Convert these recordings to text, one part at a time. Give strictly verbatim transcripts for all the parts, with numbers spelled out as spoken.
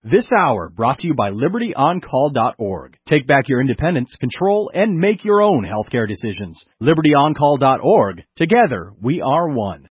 This hour brought to you by Liberty On Call dot org. Take back your independence, control, and make your own healthcare decisions. Liberty On Call dot org. Together, we are one.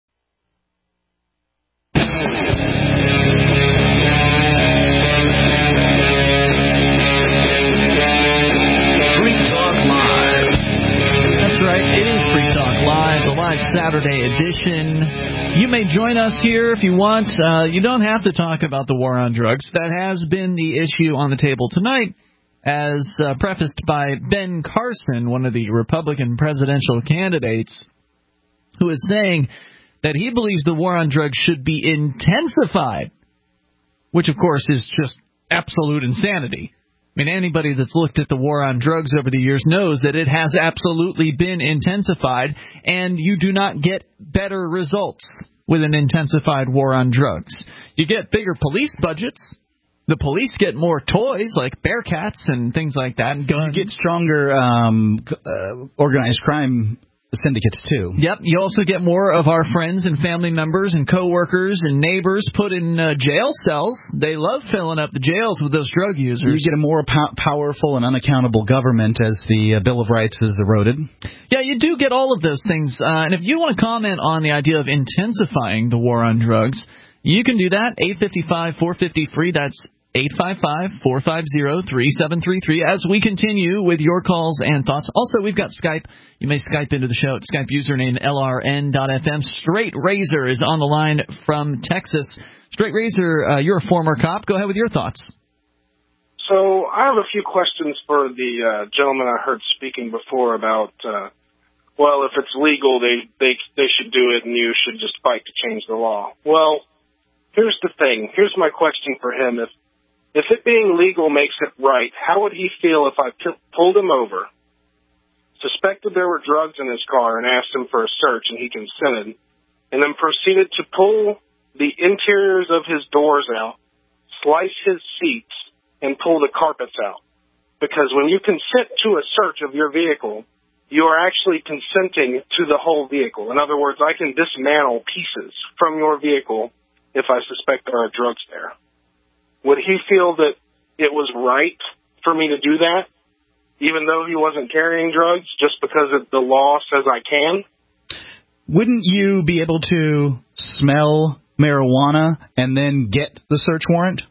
It is Free Talk Live, the live Saturday edition. You may join us here if you want. Uh, you don't have to talk about the war on drugs. That has been the issue on the table tonight, as uh, prefaced by Ben Carson, one of the Republican presidential candidates, who is saying that he believes the war on drugs should be intensified, which, of course, is just absolute insanity. I mean, anybody that's looked at the war on drugs over the years knows that it has absolutely been intensified, and you do not get better results with an intensified war on drugs. You get bigger police budgets. The police get more toys like Bearcats and things like that, and guns. You get stronger um, uh, organized crime syndicates, too. Yep. You also get more of our friends and family members and coworkers and neighbors put in uh, jail cells. They love filling up the jails with those drug users. You get a more po- powerful and unaccountable government as the uh, Bill of Rights is eroded. Yeah, you do get all of those things. Uh, and if you want to comment on the idea of intensifying the war on drugs, you can do that. eight five five, four five zero, free. That's eight five five, four five zero, three seven three three as we continue with your calls and thoughts. Also, we've got Skype. You may Skype into the show at Skype username L R N dot F M. Straight Razor is on the line from Texas. Straight Razor, uh, you're a former cop. Go ahead with your thoughts. So I have a few questions for the uh, gentleman I heard speaking before about, uh, well, if it's legal, they, they, they should do it and you should just fight to change the law. Well, here's the thing. Here's my question for him. If If it being legal makes it right, how would he feel if I p- pulled him over, suspected there were drugs in his car, and asked him for a search, and he consented, and then proceeded to pull the interiors of his doors out, slice his seats, and pull the carpets out? Because when you consent to a search of your vehicle, you are actually consenting to the whole vehicle. In other words, I can dismantle pieces from your vehicle if I suspect there are drugs there. Would he feel that it was right for me to do that, even though he wasn't carrying drugs, just because the law says I can? Wouldn't you be able to smell marijuana and then get the search warrant?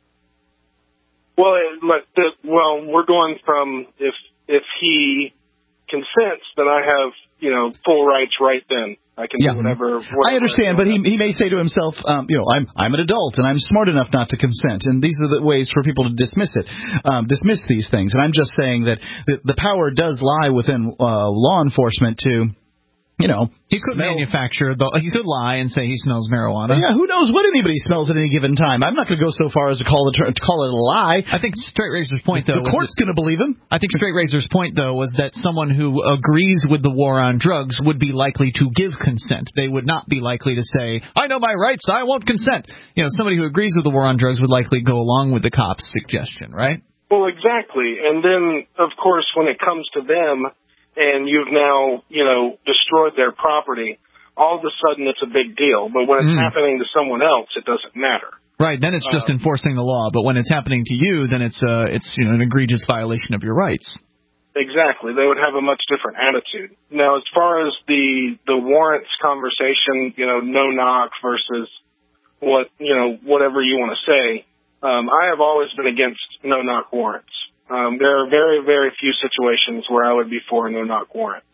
Well, it, like the, well, we're going from if if he consents, then I have, you know, full rights right then. I can yeah. do whatever, whatever. I understand, but he he may say to himself, um, you know, I'm I'm an adult and I'm smart enough not to consent, and these are the ways for people to dismiss it, um, dismiss these things. And I'm just saying that the, the power does lie within uh, law enforcement to, you know, he could smell. manufacture. The, he could lie and say he smells marijuana. Yeah, who knows what anybody smells at any given time? I'm not going to go so far as to call it to call it a lie. I think Straight Razor's point, though, the court's going to believe him. I think Straight Razor's point, though, was that someone who agrees with the war on drugs would be likely to give consent. They would not be likely to say, "I know my rights, I won't consent." You know, somebody who agrees with the war on drugs would likely go along with the cop's suggestion, right? Well, exactly. And then, of course, when it comes to them, and you've now, you know, destroyed their property, all of a sudden it's a big deal. But when it's mm. happening to someone else, it doesn't matter. Right, then it's just uh, enforcing the law. But when it's happening to you, then it's, uh, it's you know, an egregious violation of your rights. Exactly. They would have a much different attitude. Now, as far as the, the warrants conversation, you know, no knock versus what, you know, whatever you want to say, um, I have always been against no knock warrants. Um, there are very, very few situations where I would be for a no-knock warrant.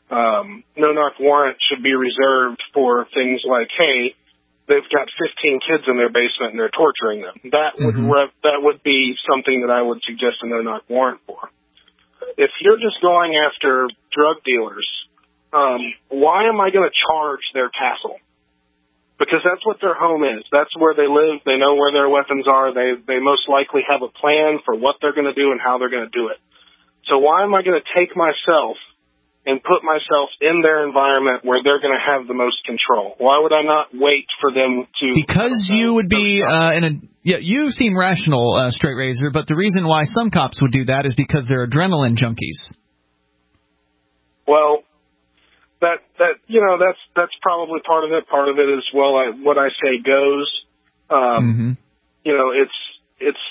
Um, no-knock warrant should be reserved for things like, hey, they've got fifteen kids in their basement and they're torturing them. That would mm-hmm. re- that would be something that I would suggest a no-knock warrant for. If you're just going after drug dealers, um, why am I going to charge their castle? Because that's what their home is. That's where they live. They know where their weapons are. They they most likely have a plan for what they're going to do and how they're going to do it. So why am I going to take myself and put myself in their environment where they're going to have the most control? Why would I not wait for them to... Because you would be uh, in a... Yeah, you seem rational, uh, Straight Razor, but the reason why some cops would do that is because they're adrenaline junkies. Well... That that you know that's that's probably part of it. Part of it is well, I, what I say goes. Um, mm-hmm. You know, it's it's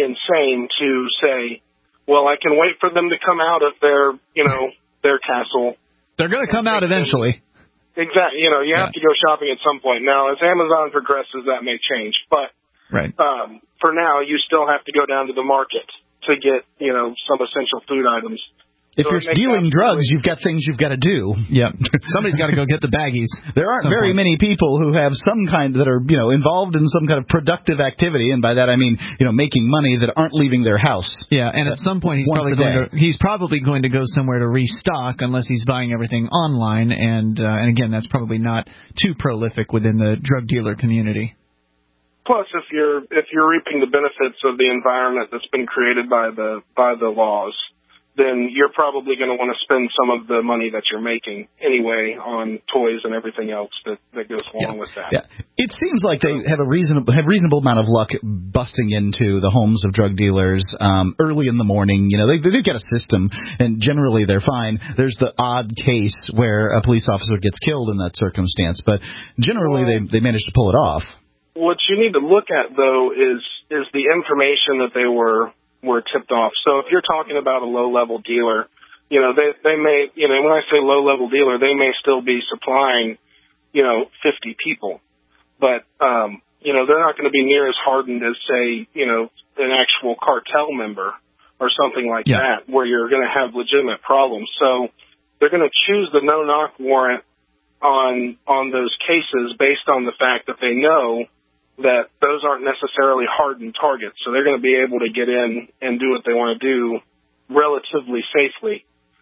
insane to say, well, I can wait for them to come out of their, you know, their castle. They're going to come out eventually. Exactly. You know, you have yeah. to go shopping at some point. Now, as Amazon progresses, that may change. But right. um, for now, you still have to go down to the market to get, you know, some essential food items. If so you're dealing drugs, you've got things you've got to do. Yeah, somebody's got to go get the baggies. There aren't very point. many people who have some kind that are, you know, involved in some kind of productive activity, and by that I mean, you know, making money that aren't leaving their house. Yeah, and at some point he's probably going to he's probably going to go somewhere to restock unless he's buying everything online, and uh, and again, that's probably not too prolific within the drug dealer community. Plus, if you're if you're reaping the benefits of the environment that's been created by the by the laws, then you're probably going to want to spend some of the money that you're making anyway on toys and everything else that, that goes along yeah. with that. Yeah. It seems like they have a reasonable have reasonable amount of luck busting into the homes of drug dealers um, early in the morning. You know, they, they've got a system, and generally they're fine. There's the odd case where a police officer gets killed in that circumstance, but generally well, they they manage to pull it off. What you need to look at, though, is is the information that they were were tipped off. So if you're talking about a low-level dealer, you know, they they may, you know, when I say low-level dealer, they may still be supplying, you know, fifty people. But, um, you know, they're not going to be near as hardened as, say, you know, an actual cartel member or something like yeah. that, where you're going to have legitimate problems. So they're going to choose the no-knock warrant on on those cases based on the fact that they know that those aren't necessarily hardened targets. So they're going to be able to get in and do what they want to do relatively safely.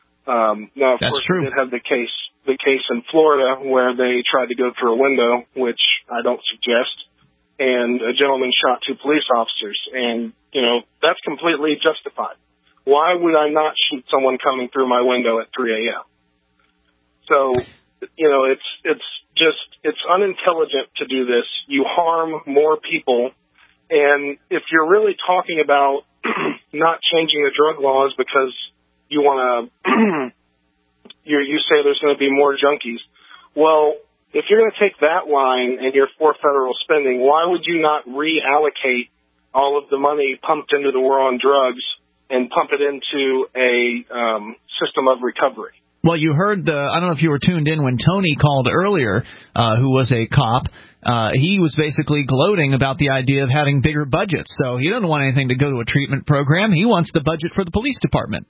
Um, now, of That's course, true. we did have the case, the case in Florida where they tried to go through a window, which I don't suggest, and a gentleman shot two police officers. And, you know, that's completely justified. Why would I not shoot someone coming through my window at three a.m.? So, you know, it's, it's, just, it's unintelligent to do this. You harm more people. And if you're really talking about not changing the drug laws because you want to, you you say there's going to be more junkies. Well, if you're going to take that line and you're for federal spending, why would you not reallocate all of the money pumped into the war on drugs and pump it into a um, system of recovery? Well, you heard the, I don't know if you were tuned in when Tony called earlier, uh, who was a cop. Uh, he was basically gloating about the idea of having bigger budgets. So he doesn't want anything to go to a treatment program. He wants the budget for the police department.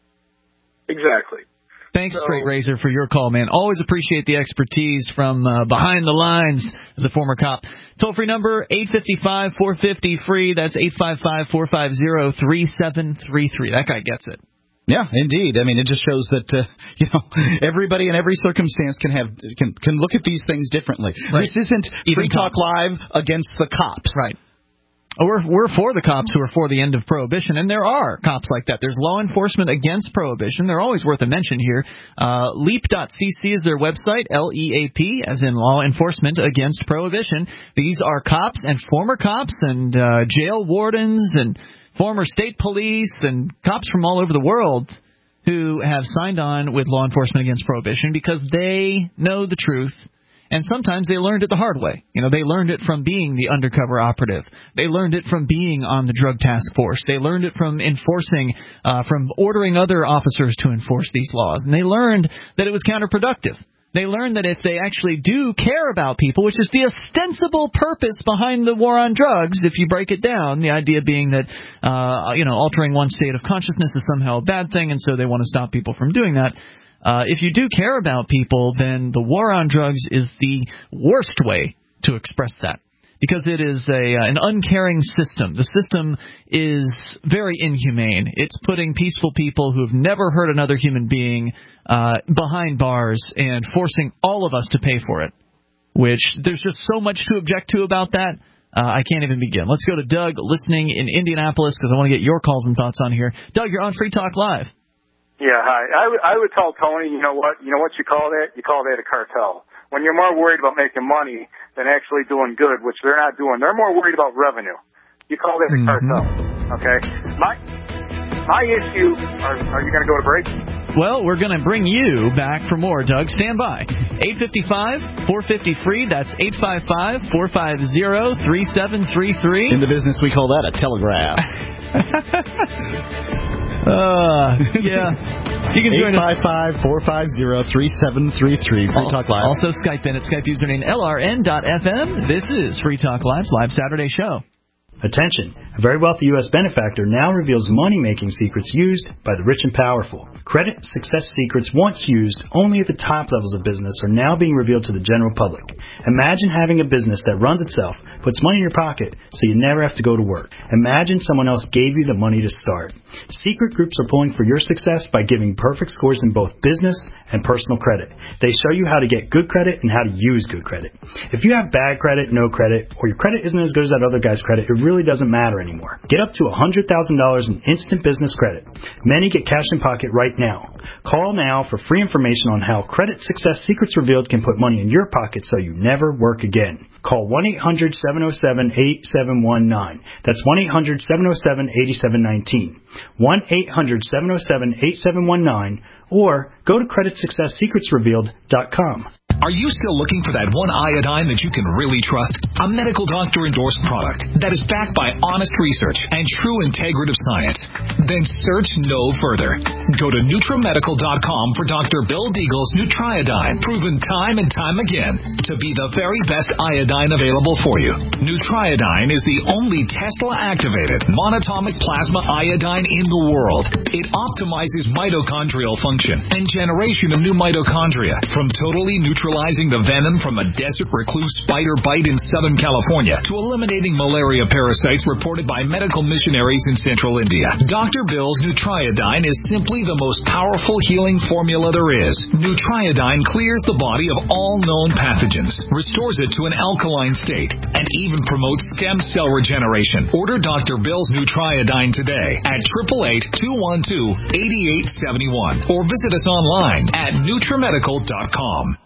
Exactly. Thanks, so, Freight Razor, for your call, man. Always appreciate the expertise from uh, behind the lines as a former cop. Toll-free number, eight five five, four five zero, free. That's eight five five, four five zero, three seven three three. That guy gets it. Yeah, indeed. I mean, it just shows that uh, you know everybody in every circumstance can have can can look at these things differently. Right. This isn't Even Free Talk cops. Live against the cops. Right. We're we're for the cops who are for the end of prohibition, and there are cops like that. There's law enforcement against prohibition. They're always worth a mention here. Uh, leap dot c c is their website, L E A P, as in law enforcement against prohibition. These are cops and former cops and uh, jail wardens and former state police and cops from all over the world who have signed on with law enforcement against prohibition because they know the truth. And sometimes they learned it the hard way. You know, they learned it from being the undercover operative. They learned it from being on the drug task force. They learned it from enforcing, uh, from ordering other officers to enforce these laws. And they learned that it was counterproductive. They learned that if they actually do care about people, which is the ostensible purpose behind the war on drugs, if you break it down, the idea being that, uh, you know, altering one's state of consciousness is somehow a bad thing, and so they want to stop people from doing that. Uh, if you do care about people, then the war on drugs is the worst way to express that, because it is a uh, an uncaring system. The system is very inhumane. It's putting peaceful people who have never hurt another human being uh, behind bars and forcing all of us to pay for it, which there's just so much to object to about that. Uh, I can't even begin. Let's go to Doug listening in Indianapolis because I want to get your calls and thoughts on here. Doug, you're on Free Talk Live. Yeah, hi. I, w- I would tell Tony, you know what? You know what you call that? You call that a cartel. When you're more worried about making money than actually doing good, which they're not doing, they're more worried about revenue. You call that a mm-hmm. cartel. Okay? My my issue, are, are you going to go to break? Well, we're going to bring you back for more, Doug. Stand by. eight five five, four five zero, free. That's eight five five, four five zero, three seven three three. In the business, we call that a telegraph. uh, yeah. You can join eight five five, four five zero, three seven three three. Free Talk Live. Also Skype in at Skype username L R N dot F M. This is Free Talk Live's live Saturday show. Attention! A very wealthy U S benefactor now reveals money-making secrets used by the rich and powerful. Credit success secrets once used only at the top levels of business are now being revealed to the general public. Imagine having a business that runs itself, puts money in your pocket, so you never have to go to work. Imagine someone else gave you the money to start. Secret groups are pulling for your success by giving perfect scores in both business and personal credit. They show you how to get good credit and how to use good credit. If you have bad credit, no credit, or your credit isn't as good as that other guy's credit, it really doesn't matter anymore. Get up to one hundred thousand dollars in instant business credit. Many get cash in pocket right now. Call now for free information on how Credit Success Secrets Revealed can put money in your pocket so you never work again. Call one eight hundred, seven oh seven, eight seven one nine. That's one eight hundred, seven oh seven, eight seven one nine. one eight hundred, seven oh seven, eight seven one nine or go to credit success secrets revealed dot com. Are you still looking for that one iodine that you can really trust? A medical doctor endorsed product that is backed by honest research and true integrative science? Then search no further. Go to NutriMedical dot com for Doctor Bill Deagle's Nutriodine, proven time and time again to be the very best iodine available for you. Nutriodine is the only Tesla-activated monatomic plasma iodine in the world. It optimizes mitochondrial function and generation of new mitochondria from totally neutralizing the venom from a desert recluse spider bite in Southern California to eliminating malaria parasites reported by medical missionaries in Central India. Doctor Bill's Nutriodine is simply the most powerful healing formula there is. Nutriodine clears the body of all known pathogens, restores it to an alkaline state, and even promotes stem cell regeneration. Order Doctor Bill's Nutriodine today at eight eight eight, two one two, eight eight seven one or visit us online at NutriMedical dot com.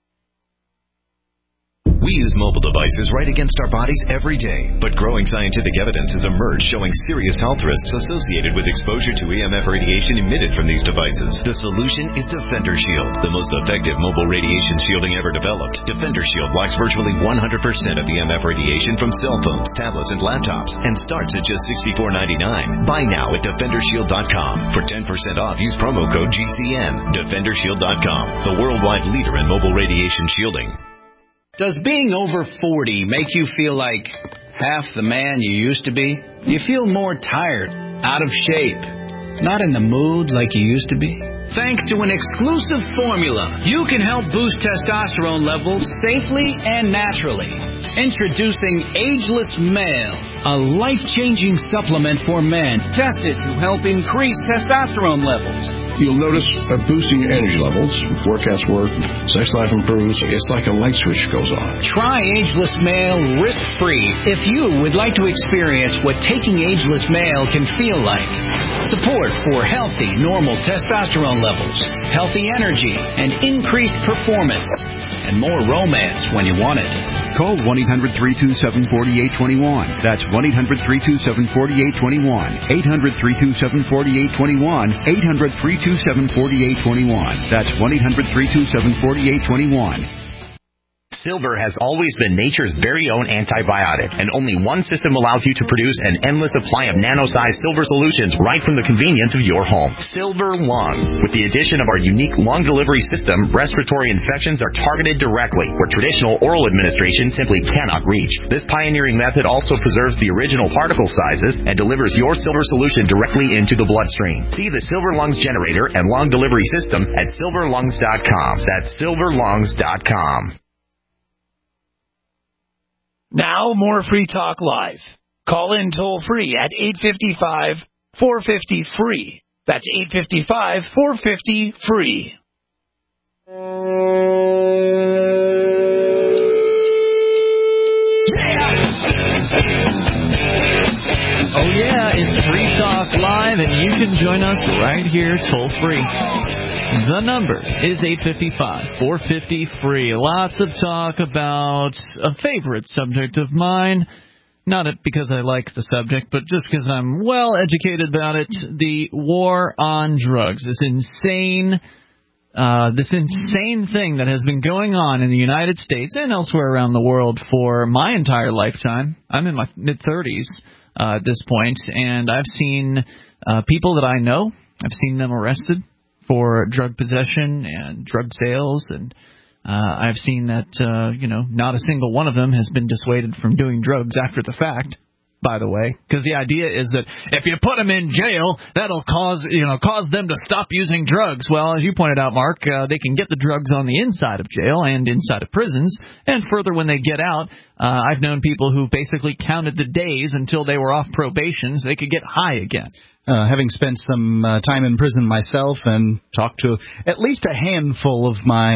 We use mobile devices right against our bodies every day, but growing scientific evidence has emerged showing serious health risks associated with exposure to E M F radiation emitted from these devices. The solution is Defender Shield, the most effective mobile radiation shielding ever developed. Defender Shield blocks virtually one hundred percent of E M F radiation from cell phones, tablets, and laptops, and starts at just sixty-four ninety-nine. Buy now at Defender Shield dot com. For ten percent off, use promo code G C N. Defender Shield dot com, the worldwide leader in mobile radiation shielding. Does being over forty make you feel like half the man you used to be? You feel more tired, out of shape, not in the mood like you used to be? Thanks to an exclusive formula, you can help boost testosterone levels safely and naturally. Introducing Ageless Male, a life-changing supplement for men tested to help increase testosterone levels. You'll notice a boosting your energy levels, workouts work, sex life improves. It's like a light switch goes on. Try Ageless Male risk-free if you would like to experience what taking Ageless Male can feel like. Support for healthy, normal testosterone levels, healthy energy, and increased performance, and more romance when you want it. Call one eight hundred, three two seven, four eight two one. That's one eight hundred, three two seven, four eight two one. eight hundred, three two seven, four eight two one. eight hundred, three two seven, four eight two one. That's one eight hundred, three two seven, four eight two one. Silver has always been nature's very own antibiotic, and only one system allows you to produce an endless supply of nano-sized silver solutions right from the convenience of your home. Silver Lung. With the addition of our unique lung delivery system, respiratory infections are targeted directly, where traditional oral administration simply cannot reach. This pioneering method also preserves the original particle sizes and delivers your silver solution directly into the bloodstream. See the Silver Lungs generator and lung delivery system at silver lungs dot com. That's silver lungs dot com. Now, more Free Talk Live. Call in toll-free at eight five five, four five zero, free. That's eight five five, four five zero, free. Oh, yeah, it's Free Talk Live, and you can join us right here toll-free. The number is eight five five, four five zero, free. Lots of talk about a favorite subject of mine. Not because I like the subject, but just because I'm well educated about it. The war on drugs. This insane uh, this insane thing that has been going on in the United States and elsewhere around the world for my entire lifetime. I'm in my mid-thirties uh, at this point, and I've seen uh, people that I know, I've seen them arrested for drug possession and drug sales, and uh, I've seen that, uh, you know, not a single one of them has been dissuaded from doing drugs after the fact, by the way, because the idea is that if you put them in jail, that'll cause, you know, cause them to stop using drugs. Well, as you pointed out, Mark, uh, they can get the drugs on the inside of jail and inside of prisons, and further when they get out, uh, I've known people who basically counted the days until they were off probation so they could get high again. Uh, having spent some uh, time in prison myself and talked to at least a handful of my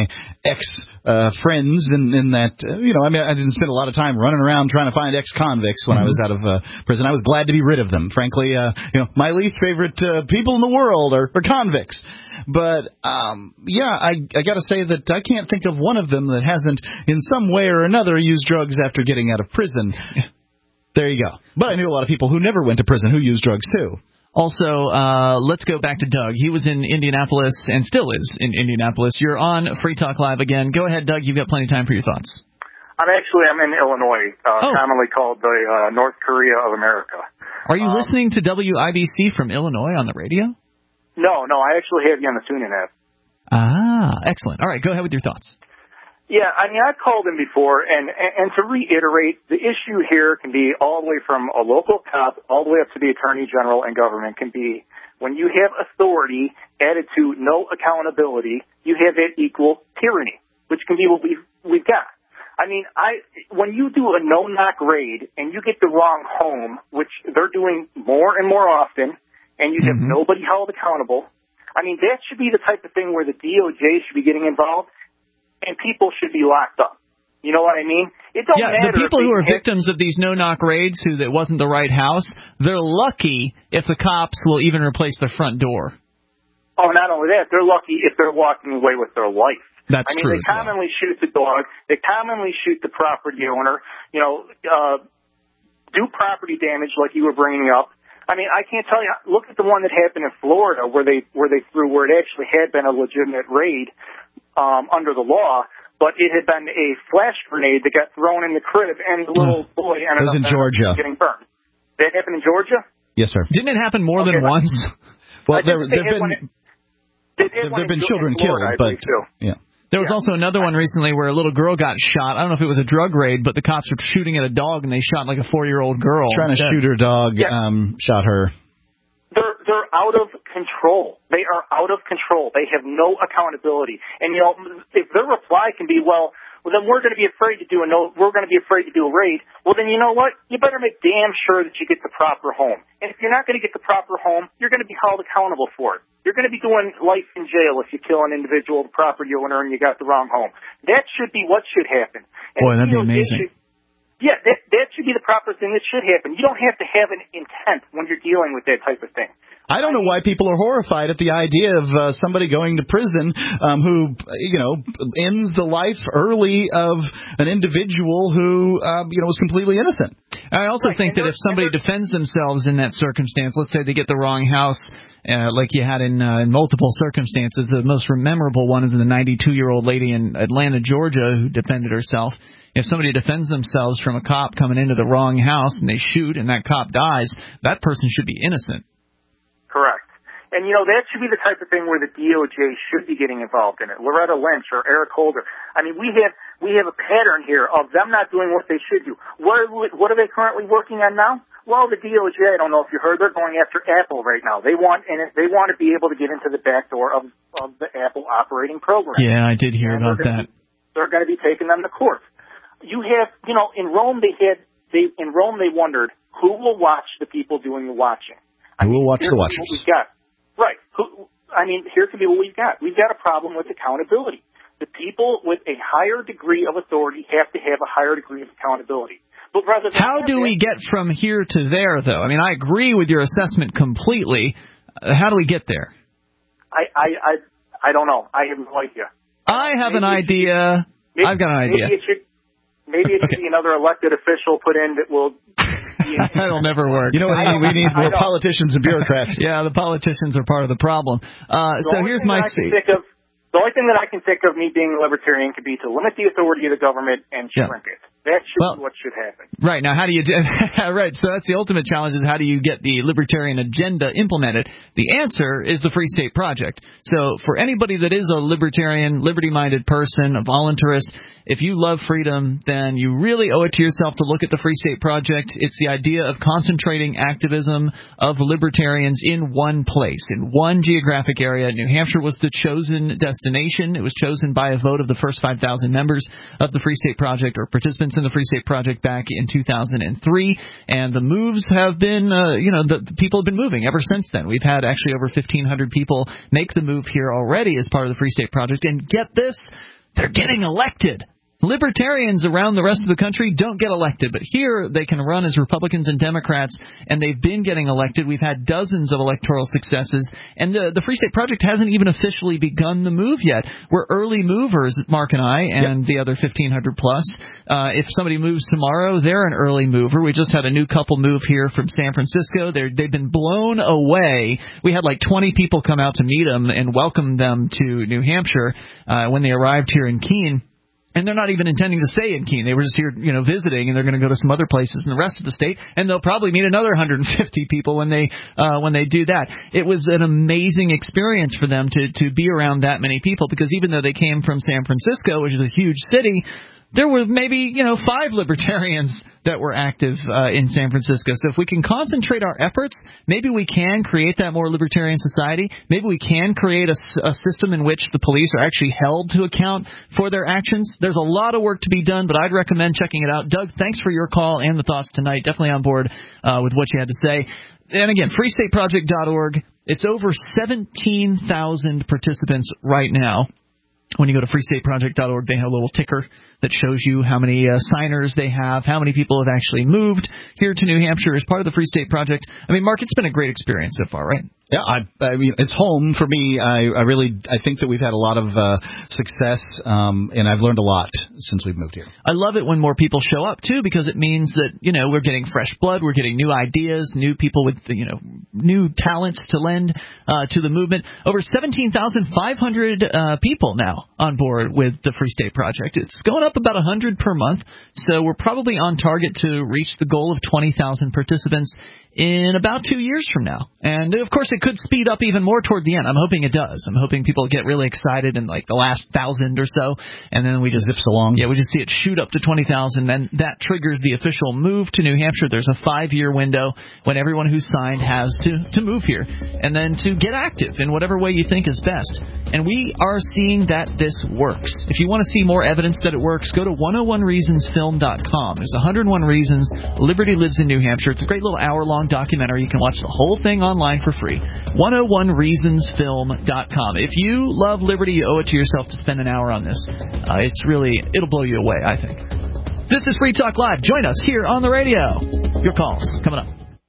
ex-friends uh, in, in that, uh, you know, I mean, I didn't spend a lot of time running around trying to find ex-convicts when mm-hmm. I was out of uh, prison. I was glad to be rid of them. Frankly, uh, you know, my least favorite uh, people in the world are, are convicts. But, um, yeah, I, I got to say that I can't think of one of them that hasn't, in some way or another, used drugs after getting out of prison. There you go. But I knew a lot of people who never went to prison who used drugs, too. Also, uh, let's go back to Doug. He was in Indianapolis and still is in Indianapolis. You're on Free Talk Live again. Go ahead, Doug. You've got plenty of time for your thoughts. I'm actually, I'm in Illinois, uh, oh. commonly called the uh, North Korea of America. Are you um, listening to W I B C from Illinois on the radio? No, no, I actually have you on the TuneIn app. Ah, excellent. All right, go ahead with your thoughts. Yeah, I mean, I've called him before, and, and, and to reiterate, the issue here can be all the way from a local cop all the way up to the Attorney General and government can be when you have authority added to no accountability, you have it equal tyranny, which can be what we've, we've got. I mean, I when you do a no-knock raid and you get the wrong home, which they're doing more and more often, and you have mm-hmm. nobody held accountable, I mean, that should be the type of thing where the D O J should be getting involved. And people should be locked up. You know what I mean? It don't yeah, matter. The people who are hit... victims of these no-knock raids, who that wasn't the right house, they're lucky if the cops will even replace their front door. Oh, not only that, they're lucky if they're walking away with their life. That's I mean, true. They commonly well. shoot the dog. They commonly shoot the property owner. You know, uh, do property damage like you were bringing up. I mean, I can't tell you. Look at the one that happened in Florida, where they where they threw where it actually had been a legitimate raid. Um, under the law, but it had been a flash grenade that got thrown in the crib, and the little boy ended up in Georgia. getting burned. That happened in Georgia? Yes, sir. Didn't it happen more okay, than once? Well, there have been it, there have been children Florida, killed, but yeah. There was yeah. also another one recently where a little girl got shot. I don't know if it was a drug raid, but the cops were shooting at a dog, and they shot like a four-year-old girl. Trying to shoot her dog, yeah. um, shot her. They're they're out of control. They are out of control. They have no accountability. And you know, if their reply can be, well, well then we're going to be afraid to do a no, we're going to be afraid to do a raid. Well, then you know what? You better make damn sure that you get the proper home. And if you're not going to get the proper home, you're going to be held accountable for it. You're going to be doing life in jail if you kill an individual, the property owner, and you got the wrong home. That should be what should happen. And Boy, that'd be amazing. Should, Yeah, that that should be the proper thing that should happen. You don't have to have an intent when you're dealing with that type of thing. I don't know why people are horrified at the idea of uh, somebody going to prison um, who, you know, ends the life early of an individual who, uh, you know, was completely innocent. I also right, think that if somebody defends themselves in that circumstance, let's say they get the wrong house, uh, like you had in, uh, in multiple circumstances, the most memorable one is the ninety-two-year-old lady in Atlanta, Georgia, who defended herself. If somebody defends themselves from a cop coming into the wrong house and they shoot and that cop dies, that person should be innocent. Correct. And, you know, that should be the type of thing where the D O J should be getting involved in it. Loretta Lynch or Eric Holder. I mean, we have we have a pattern here of them not doing what they should do. What, what are they currently working on now? Well, the D O J, I don't know if you heard, they're going after Apple right now. They want and they want to be able to get into the back door of, of the Apple operating program. Yeah, I did hear and about that. Be, they're going to be taking them to court. You have, you know, in Rome they had, they in Rome they wondered who will watch the people doing the watching. I who mean, will watch the watchers? What we've got. Right. Who, I mean, here can be what we've got. We've got a problem with accountability. The people with a higher degree of authority have to have a higher degree of accountability. But rather than how do we get from here to there, though? I mean, I agree with your assessment completely. Uh, how do we get there? I, I, I, I don't know. I have no idea. I have maybe an idea. Should, maybe, I've got an idea. Maybe it should, maybe it should okay. be another elected official put in that will... That'll never work. You know what I mean? We need more politicians and bureaucrats. Yeah, the politicians are part of the problem. Uh, so here's my... I can think of, the The only thing that I can think of me being a libertarian could be to limit the authority of the government and shrink Yeah. it. That should Well, be what should happen. Right. Now, how do you do right, so that's the ultimate challenge is how do you get the libertarian agenda implemented? The answer is the Free State Project. So for anybody that is a libertarian, liberty-minded person, a voluntarist, if you love freedom, then you really owe it to yourself to look at the Free State Project. It's the idea of concentrating activism of libertarians in one place, in one geographic area. New Hampshire was the chosen destination. It was chosen by a vote of the first five thousand members of the Free State Project or participants in the Free State Project back in two thousand three. And the moves have been, uh, you know, the, the people have been moving ever since then. We've had actually over fifteen hundred people make the move here already as part of the Free State Project. And get this, they're getting elected. Libertarians around the rest of the country don't get elected, but here they can run as Republicans and Democrats, and they've been getting elected. We've had dozens of electoral successes, and the, the Free State Project hasn't even officially begun the move yet. We're early movers, Mark and I, and yep. the other fifteen hundred plus. Uh, if somebody moves tomorrow, they're an early mover. We just had a new couple move here from San Francisco. They're, they've been blown away. We had like twenty people come out to meet them and welcome them to New Hampshire uh, when they arrived here in Keene. And they're not even intending to stay in Keene. They were just here, you know, visiting, and they're going to go to some other places in the rest of the state, and they'll probably meet another one hundred fifty people when they uh, when they do that. It was an amazing experience for them to to be around that many people, because even though they came from San Francisco, which is a huge city, there were maybe, you know, five libertarians that were active uh, in San Francisco. So if we can concentrate our efforts, maybe we can create that more libertarian society. Maybe we can create a, a system in which the police are actually held to account for their actions. There's a lot of work to be done, but I'd recommend checking it out. Doug, thanks for your call and the thoughts tonight. Definitely on board uh, with what you had to say. And again, free state project dot org. It's over seventeen thousand participants right now. When you go to free state project dot org, they have a little ticker that shows you how many uh, signers they have, how many people have actually moved here to New Hampshire as part of the Free State Project. I mean, Mark, it's been a great experience so far, right? Yeah, I, I mean, it's home for me. I, I really, I think that we've had a lot of uh, success, um, and I've learned a lot since we've moved here. I love it when more people show up, too, because it means that, you know, we're getting fresh blood, we're getting new ideas, new people with, you know, new talents to lend uh, to the movement. Over seventeen thousand five hundred uh, people now on board with the Free State Project. It's going up about one hundred per month, so we're probably on target to reach the goal of twenty thousand participants in about two years from now. And, of course, it could speed up even more toward the end. I'm hoping it does. I'm hoping people get really excited in, like, the last thousand or so, and then we just zips along. Yeah, we just see it shoot up to twenty thousand, and that triggers the official move to New Hampshire. There's a five-year window when everyone who's signed has to, to move here, and then to get active in whatever way you think is best. And we are seeing that this works. If you want to see more evidence that it works, go to one oh one reasons film dot com. There's one hundred one Reasons Liberty Lives in New Hampshire. It's a great little hour-long documentary. You can watch the whole thing online for free. one oh one reasons film dot com. If you love liberty, you owe it to yourself to spend an hour on this. Uh, it's really, it'll blow you away, I think. This is Free Talk Live. Join us here on the radio. Your calls coming up.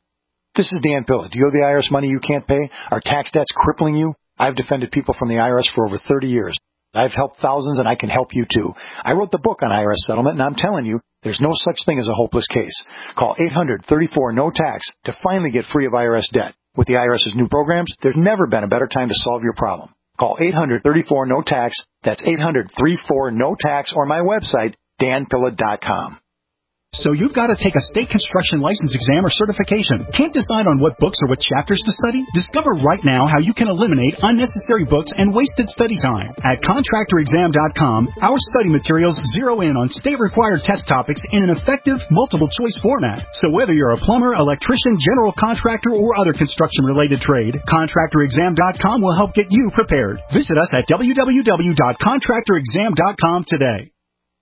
This is Dan Pilla. Do you owe the I R S money you can't pay? Are tax debts crippling you? I've defended people from the I R S for over thirty years. I've helped thousands, and I can help you, too. I wrote the book on I R S settlement, and I'm telling you, there's no such thing as a hopeless case. Call eight hundred thirty-four no tax to finally get free of I R S debt. With the IRS's new programs, there's never been a better time to solve your problem. Call eight hundred thirty-four no tax. That's eight hundred thirty-four no tax, or my website, dan pilla dot com. So you've got to take a state construction license exam or certification. Can't decide on what books or what chapters to study? Discover right now how you can eliminate unnecessary books and wasted study time. At contractor exam dot com, our study materials zero in on state-required test topics in an effective, multiple-choice format. So whether you're a plumber, electrician, general contractor, or other construction-related trade, contractor exam dot com will help get you prepared. Visit us at w w w dot contractor exam dot com today.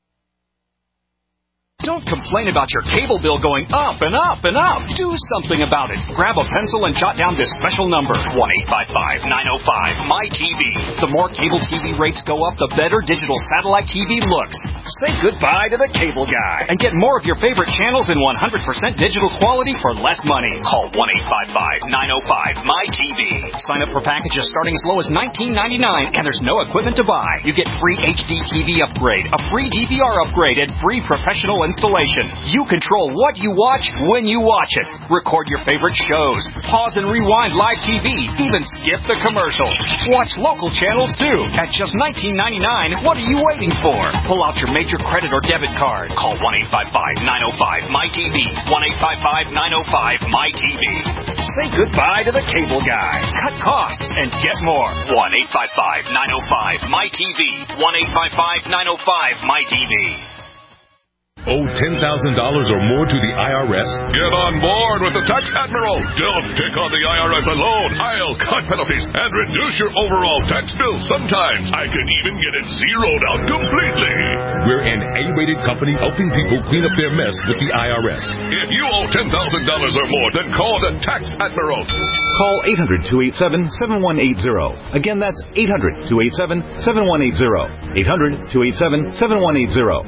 Don't complain about your cable bill going up and up and up. Do something about it. Grab a pencil and jot down this special number, one eight five five nine oh five M Y T V. The more cable T V rates go up, the better digital satellite T V looks. Say goodbye to the cable guy and get more of your favorite channels in one hundred percent digital quality for less money. Call one eight five five nine oh five M Y T V. Sign up for packages starting as low as nineteen ninety-nine, and there's no equipment to buy. You get free H D T V upgrade, a free D V R upgrade, and free professional and installation. You control what you watch when you watch it. Record your favorite shows. Pause and rewind live T V. Even skip the commercials. Watch local channels too. At just nineteen ninety-nine dollars, what are you waiting for? Pull out your major credit or debit card. Call one eight five five, nine oh five, M Y T V. one eight five five, nine oh five, M Y T V. Say goodbye to the cable guy. Cut costs and get more. one eight five five, nine oh five, M Y T V. one eight five five, nine oh five, M Y T V. Owe ten thousand dollars or more to the I R S? Get on board with the Tax Admiral. Don't take on the I R S alone. I'll cut penalties and reduce your overall tax bill. Sometimes I can even get it zeroed out completely. We're an A-rated company helping people clean up their mess with the I R S. If you owe ten thousand dollars or more, then call the Tax Admiral. Call eight hundred, two eight seven, seven one eight zero. Again, that's eight hundred, two eight seven, seven one eight zero. eight hundred, two eight seven, seven one eight zero.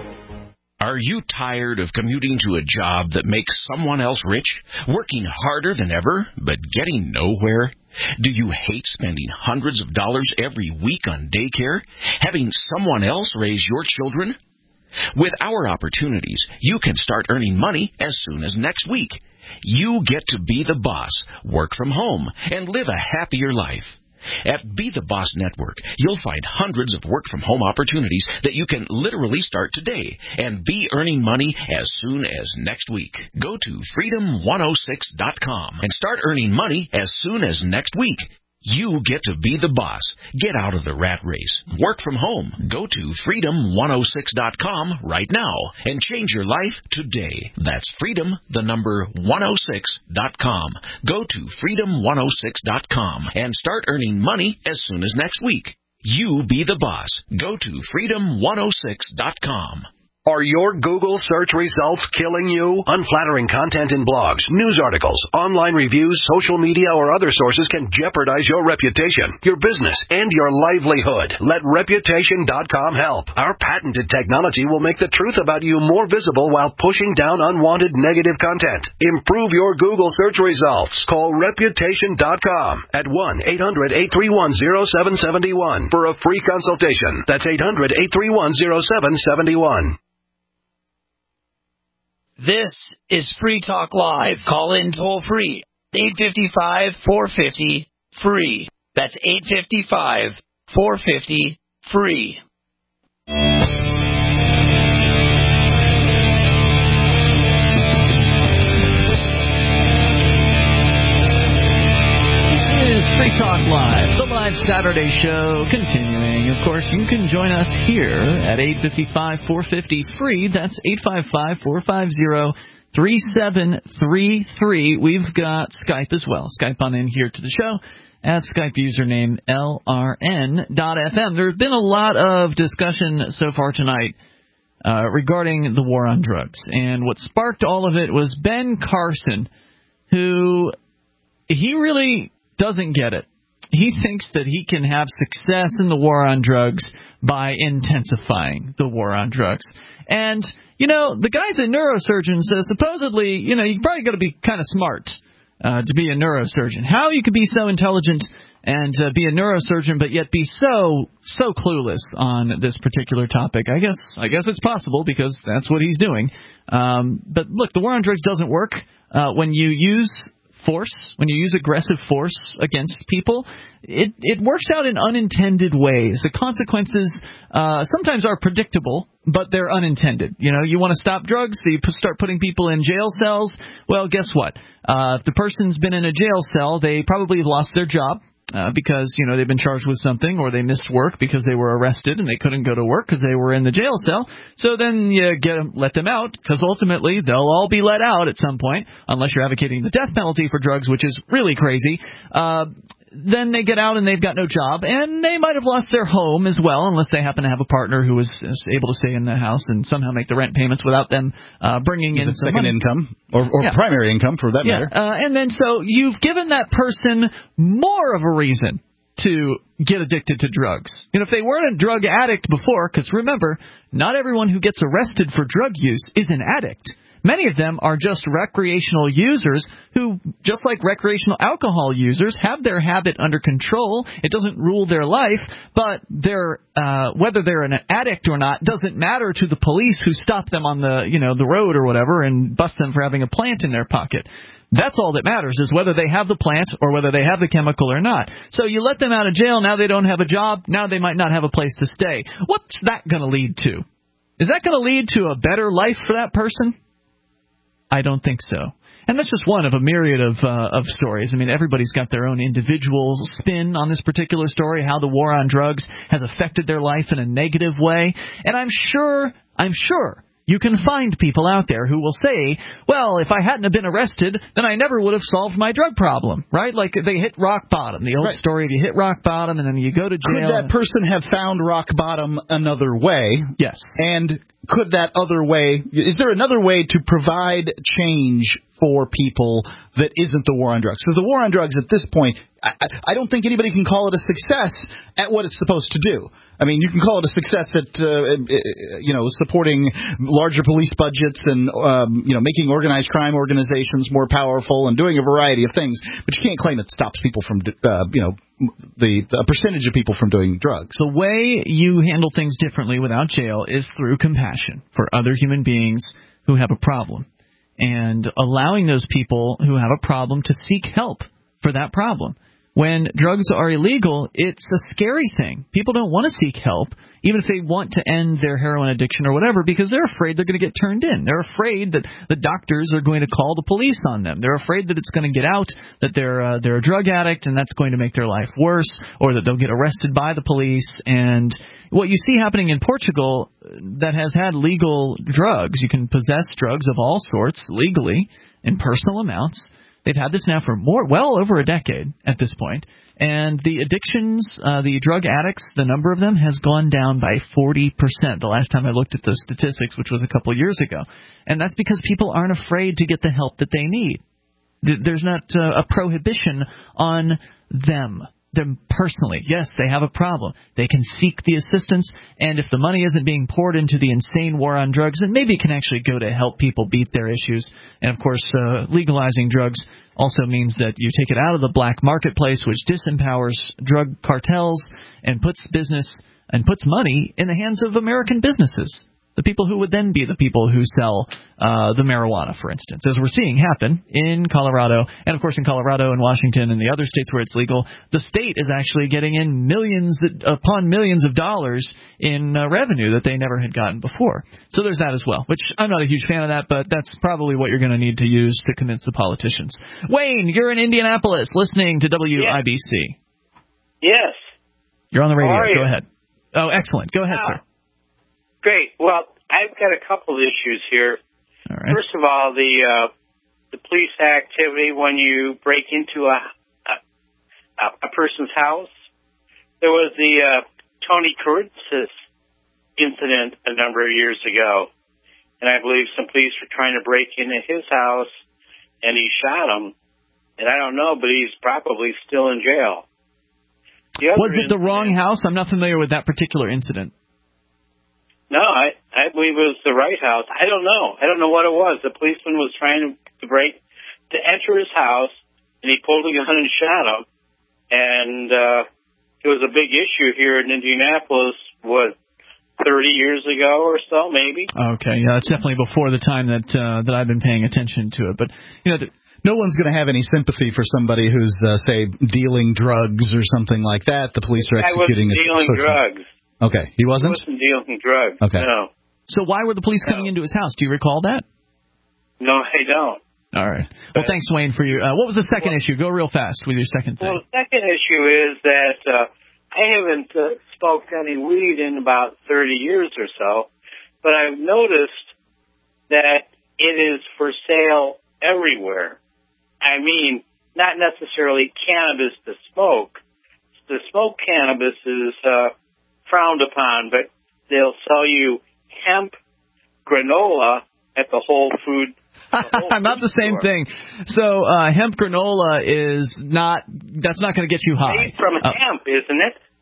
Are you tired of commuting to a job that makes someone else rich, working harder than ever, but getting nowhere? Do you hate spending hundreds of dollars every week on daycare, having someone else raise your children? With our opportunities, you can start earning money as soon as next week. You get to be the boss, work from home, and live a happier life. At Be the Boss Network, you'll find hundreds of work-from-home opportunities that you can literally start today and be earning money as soon as next week. Go to freedom one oh six dot com and start earning money as soon as next week. You get to be the boss. Get out of the rat race. Work from home. Go to freedom one oh six dot com right now and change your life today. That's freedom, the number one oh six dot com. Go to freedom one oh six dot com and start earning money as soon as next week. You be the boss. Go to freedom one oh six dot com. Are your Google search results killing you? Unflattering content in blogs, news articles, online reviews, social media, or other sources can jeopardize your reputation, your business, and your livelihood. Let reputation dot com help. Our patented technology will make the truth about you more visible while pushing down unwanted negative content. Improve your Google search results. Call reputation dot com at one eight hundred, eight three one, oh seven seven one for a free consultation. That's eight hundred, eight three one, oh seven seven one. This is Free Talk Live. Call in toll free. eight five five, four five zero, free. That's eight five five, four five zero, free. Free Talk Live, the live Saturday show continuing. Of course, you can join us here at eight five five, four five zero, free. That's eight five five, four five zero, three seven three three. We've got Skype as well. Skype on in here to the show at Skype username L R N dot F M. There's been a lot of discussion so far tonight uh, regarding the war on drugs. And what sparked all of it was Ben Carson, who he really doesn't get it. He thinks that he can have success in the war on drugs by intensifying the war on drugs. And, you know, the guy's a neurosurgeon, so supposedly, you know, you probably got to be kind of smart uh, to be a neurosurgeon. How you could be so intelligent and uh, be a neurosurgeon, but yet be so, so clueless on this particular topic. I guess I guess it's possible because that's what he's doing. Um, but look, the war on drugs doesn't work uh, when you use force, when you use aggressive force against people. It it works out in unintended ways. The consequences uh, sometimes are predictable, but they're unintended. You know, you want to stop drugs, so you p- start putting people in jail cells. Well, guess what? Uh, if the person's been in a jail cell, they probably have lost their job. Uh, because, you know, they've been charged with something, or they missed work because they were arrested and they couldn't go to work because they were in the jail cell. So then you get them, let them out, because ultimately they'll all be let out at some point, unless you're advocating the death penalty for drugs, which is really crazy. Uh, then they get out and they've got no job, and they might have lost their home as well, unless they happen to have a partner who is, is able to stay in the house and somehow make the rent payments without them uh, bringing in some second money. income or, or yeah. primary income for that yeah. matter. Uh, and then so you've given that person more of a reason to get addicted to drugs. You know, if they weren't a drug addict before, because remember, not everyone who gets arrested for drug use is an addict. Many of them are just recreational users who just like recreational alcohol users have their habit under control. It doesn't rule their life, but they're, uh, whether they're an addict or not doesn't matter to the police who stop them on the, you know, the road or whatever and bust them for having a plant in their pocket. That's all that matters, is whether they have the plant or whether they have the chemical or not. So you let them out of jail, now they don't have a job, now they might not have a place to stay. What's that going to lead to? Is that going to lead to a better life for that person? I don't think so. And that's just one of a myriad of uh, of stories. I mean, everybody's got their own individual spin on this particular story, how the war on drugs has affected their life in a negative way. And I'm sure, I'm sure you can find people out there who will say, well, if I hadn't have been arrested, then I never would have solved my drug problem, right? Like they hit rock bottom. The old right. story of you hit rock bottom and then you go to jail. Could that person have found rock bottom another way? Yes. And could that other way, is there another way to provide change for people that isn't the war on drugs? So the war on drugs at this point, I, I don't think anybody can call it a success at what it's supposed to do. I mean, you can call it a success at, uh, you know, supporting larger police budgets and, um, you know, making organized crime organizations more powerful and doing a variety of things. But you can't claim it stops people from, uh, you know, the, the percentage of people from doing drugs. The way you handle things differently without jail is through compassion for other human beings who have a problem, and allowing those people who have a problem to seek help for that problem. When drugs are illegal, it's a scary thing. People don't want to seek help, even if they want to end their heroin addiction or whatever, because they're afraid they're going to get turned in. They're afraid that the doctors are going to call the police on them. They're afraid that it's going to get out that they're uh, they're a drug addict, and that's going to make their life worse, or that they'll get arrested by the police. And what you see happening in Portugal that has had legal drugs, you can possess drugs of all sorts legally in personal amounts. They've had this now for more, well over a decade at this point, and the addictions, uh, the drug addicts, the number of them has gone down by forty percent the last time I looked at the statistics, which was a couple of years ago. And that's because people aren't afraid to get the help that they need. There's not uh, a prohibition on them. Them personally. Yes, they have a problem. They can seek the assistance, and if the money isn't being poured into the insane war on drugs, then maybe it can actually go to help people beat their issues. And, of course, uh, legalizing drugs also means that you take it out of the black marketplace, which disempowers drug cartels and puts business and puts money in the hands of American businesses. The people who would then be the people who sell uh, the marijuana, for instance, as we're seeing happen in Colorado. And, of course, in Colorado and Washington and the other states where it's legal, the state is actually getting in millions upon millions of dollars in uh, revenue that they never had gotten before. So there's that as well, which I'm not a huge fan of that, but that's probably what you're going to need to use to convince the politicians. Wayne, you're in Indianapolis listening to W I B C. Yes. You're on the radio. How are you? Go ahead. Oh, excellent. Go ahead, ah. sir. Great. Well, I've got a couple of issues here. All right. First of all, the uh, the police activity when you break into a a, a person's house. There was the uh, Tony Kuritzis incident a number of years ago, and I believe some police were trying to break into his house, and he shot him. And I don't know, but he's probably still in jail. The was it the wrong house? I'm not familiar with that particular incident. No, I, I believe it was the right house. I don't know. I don't know what it was. The policeman was trying to, to break, to enter his house, and he pulled a gun and shot him. And uh, it was a big issue here in Indianapolis, what, thirty years ago or so, maybe? Okay, yeah, that's definitely before the time that uh, that I've been paying attention to it. But, you know, the, no one's going to have any sympathy for somebody who's, uh, say, dealing drugs or something like that. The police are executing I wasn't dealing a drugs. Okay, he wasn't? He wasn't dealing drugs, okay. No. So why were the police coming no. into his house? Do you recall that? No, I don't. All right. Well, thanks, Wayne, for your... Uh, what was the second well, issue? Go real fast with your second thing. Well, the second issue is that uh, I haven't uh, smoked any weed in about thirty years or so, but I've noticed that it is for sale everywhere. I mean, not necessarily cannabis to smoke. To smoke cannabis is... Uh, frowned upon, but they'll sell you hemp granola at the Whole Food. The not the same store. thing. So uh, hemp granola is not. That's not going to get you high. Made from uh, hemp, isn't it?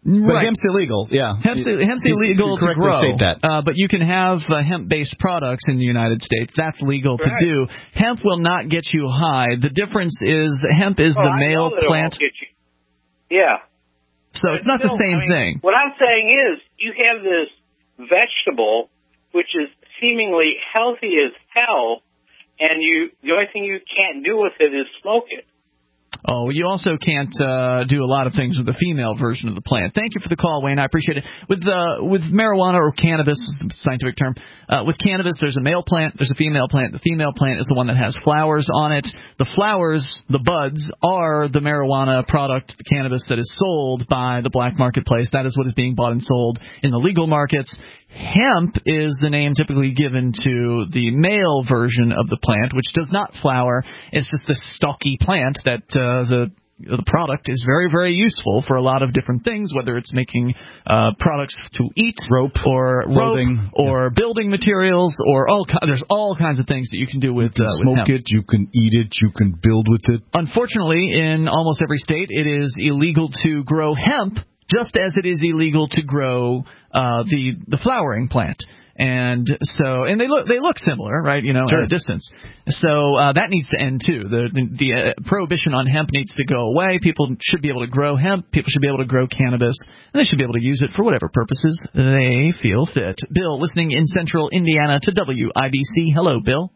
But Right. hemp's illegal, yeah. Hemp's, hemp's You- illegal you to correctly grow, state that. Uh, but you can have uh, hemp-based products in the United States. That's legal Right. to do. Hemp will not get you high. The difference is that hemp is Oh, the I male know that it plant, won't get you. Yeah. so it's not the Still, same I mean, thing. What I'm saying is, you have this vegetable, which is seemingly healthy as hell, and you the only thing you can't do with it is smoke it. Oh, you also can't uh, do a lot of things with the female version of the plant. Thank you for the call, Wayne. I appreciate it. With uh, with marijuana or cannabis, is the scientific term. Uh, with cannabis, there's a male plant, there's a female plant. The female plant is the one that has flowers on it. The flowers, the buds, are the marijuana product, the cannabis that is sold by the black marketplace. That is what is being bought and sold in the legal markets. Hemp is the name typically given to the male version of the plant, which does not flower. It's just this stalky plant that uh, the the product is very, very useful for a lot of different things, whether it's making uh, products to eat, rope, or clothing, rope, or yeah. building materials, or all ki- there's all kinds of things that you can do with, you can uh, smoke with hemp. it, you can eat it, you can build with it. Unfortunately, in almost every state, it is illegal to grow hemp, just as it is illegal to grow uh, the the flowering plant. And so, and they look they look similar, right? You know, sure. at a distance. So uh, that needs to end too. The the, the uh, prohibition on hemp needs to go away. People should be able to grow hemp. People should be able to grow cannabis, and they should be able to use it for whatever purposes they feel fit. Bill, listening in Central Indiana to W I B C. Hello, Bill.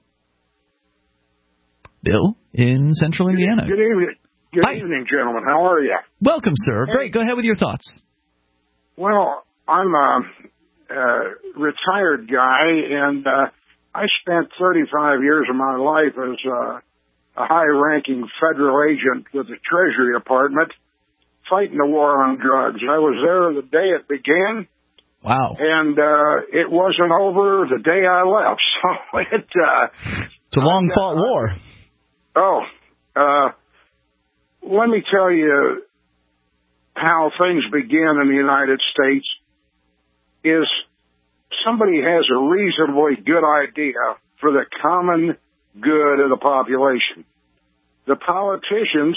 Bill in Central Indiana. Good evening, good Hi. evening, gentlemen. How are you? Welcome, sir. Great. Go ahead with your thoughts. Well, I'm a, a retired guy, and uh, I spent thirty-five years of my life as a, a high-ranking federal agent with the Treasury Department fighting the war on drugs. I was there the day it began. Wow. And uh, it wasn't over the day I left. So it... Uh, it's a long-fought uh, war. Oh, uh, let me tell you how things begin in the United States is somebody has a reasonably good idea for the common good of the population. The politicians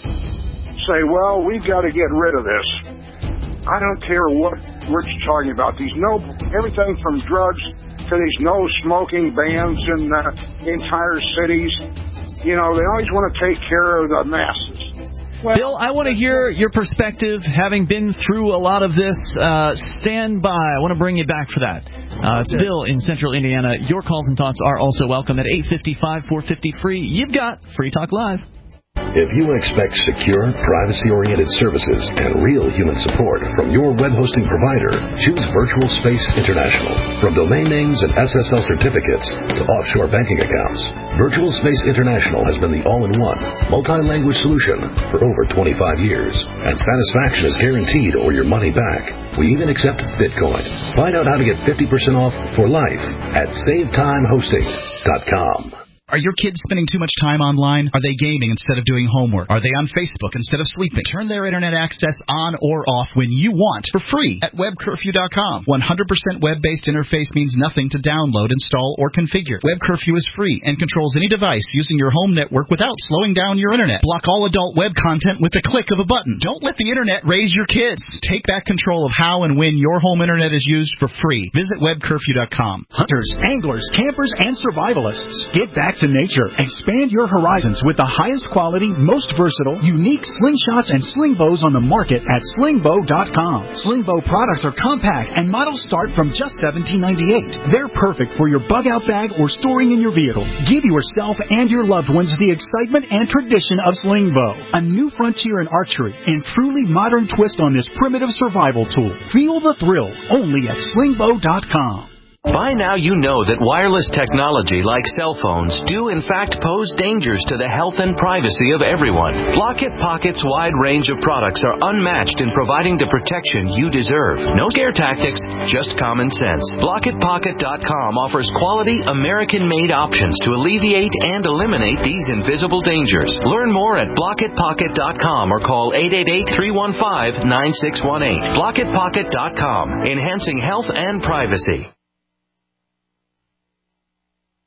say, well, we've got to get rid of this. I don't care what we're talking about. These no, everything from drugs to these no smoking bans in uh, entire cities. You know, they always want to take care of the masses. Well, Bill, I want to hear your perspective, having been through a lot of this. Uh, stand by. I want to bring you back for that. Uh, it's Bill in Central Indiana. Your calls and thoughts are also welcome at eight five five, four five zero, free. You've got Free Talk Live. If you expect secure, privacy-oriented services and real human support from your web hosting provider, choose Virtual Space International. From domain names and S S L certificates to offshore banking accounts, Virtual Space International has been the all-in-one, multi-language solution for over twenty-five years. And satisfaction is guaranteed or your money back. We even accept Bitcoin. Find out how to get fifty percent off for life at save time hosting dot com. Are your kids spending too much time online? Are they gaming instead of doing homework? Are they on Facebook instead of sleeping? Turn their internet access on or off when you want for free at web curfew dot com. one hundred percent web-based interface means nothing to download, install, or configure. Web Curfew is free and controls any device using your home network without slowing down your internet. Block all adult web content with the click of a button. Don't let the internet raise your kids. Take back control of how and when your home internet is used for free. Visit web curfew dot com. Hunters, anglers, campers, and survivalists. Get back to nature. Expand your horizons with the highest quality, most versatile, unique slingshots and sling bows on the market at sling bow dot com. Sling bow products are compact and models start from just seventeen ninety-eight. They're perfect for your bug out bag or storing in your vehicle. Give yourself and your loved ones the excitement and tradition of sling bow. A new frontier in archery and truly modern twist on this primitive survival tool. Feel the thrill only at sling bow dot com. By now you know that wireless technology like cell phones do in fact pose dangers to the health and privacy of everyone. Blockit Pocket's wide range of products are unmatched in providing the protection you deserve. No scare tactics, just common sense. Blockit Pocket dot com offers quality American-made options to alleviate and eliminate these invisible dangers. Learn more at Blockit Pocket dot com or call eight eight eight, three one five, nine six one eight. Blockit Pocket dot com, enhancing health and privacy.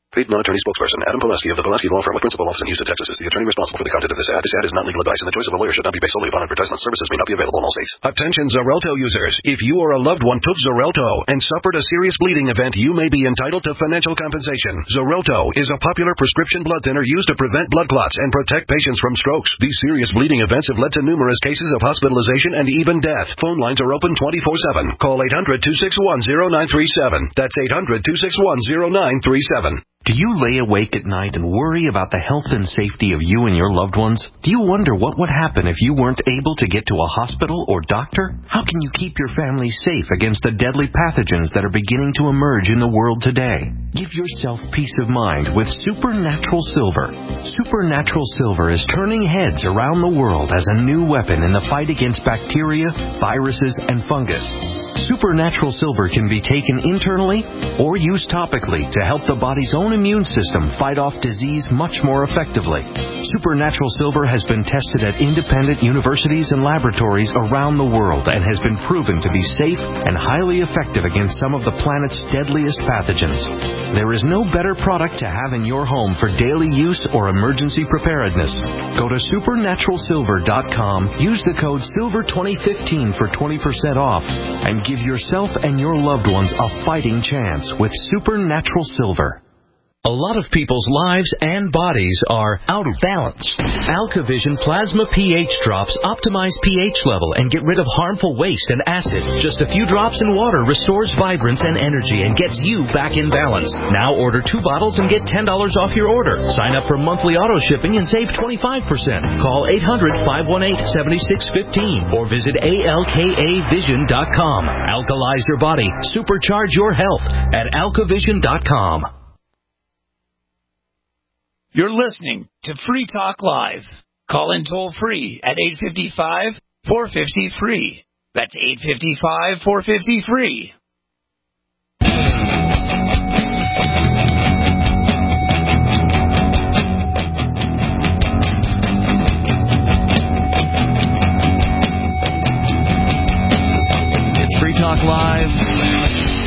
Paid non-attorney spokesperson Adam Pulaski of the Pulaski Law Firm with principal office in Houston, Texas, is the attorney responsible for the content of this ad. This ad is not legal advice, and the choice of a lawyer should not be based solely upon advertisement. Services may not be available in all states. Attention Xarelto users. If you or a loved one took Xarelto and suffered a serious bleeding event, you may be entitled to financial compensation. Xarelto is a popular prescription blood thinner used to prevent blood clots and protect patients from strokes. These serious bleeding events have led to numerous cases of hospitalization and even death. Phone lines are open twenty-four seven. Call eight hundred, two six one, zero nine three seven. That's eight hundred, two six one, zero nine three seven. Do you lay awake at night and worry about the health and safety of you and your loved ones? Do you wonder what would happen if you weren't able to get to a hospital or doctor? How can you keep your family safe against the deadly pathogens that are beginning to emerge in the world today? Give yourself peace of mind with Supernatural Silver. Supernatural Silver is turning heads around the world as a new weapon in the fight against bacteria, viruses, and fungus. Supernatural Silver can be taken internally or used topically to help the body's own immune system fight off disease much more effectively. Supernatural Silver has been tested at independent universities and laboratories around the world and has been proven to be safe and highly effective against some of the planet's deadliest pathogens. There is no better product to have in your home for daily use or emergency preparedness. Go to supernatural silver dot com, use the code silver twenty fifteen for twenty percent off, and give yourself and your loved ones a fighting chance with Supernatural Silver. A lot of people's lives and bodies are out of balance. AlkaVision Plasma pH drops optimize pH level and get rid of harmful waste and acids. Just a few drops in water restores vibrance and energy and gets you back in balance. Now order two bottles and get ten dollars off your order. Sign up for monthly auto shipping and save twenty-five percent. Call eight hundred, five one eight, seven six one five or visit A L K A vision dot com. Alkalize your body. Supercharge your health at alka vision dot com. You're listening to Free Talk Live. Call in toll free at eight five five, four five zero, free. That's eight five five, four five zero, free. It's Free Talk Live.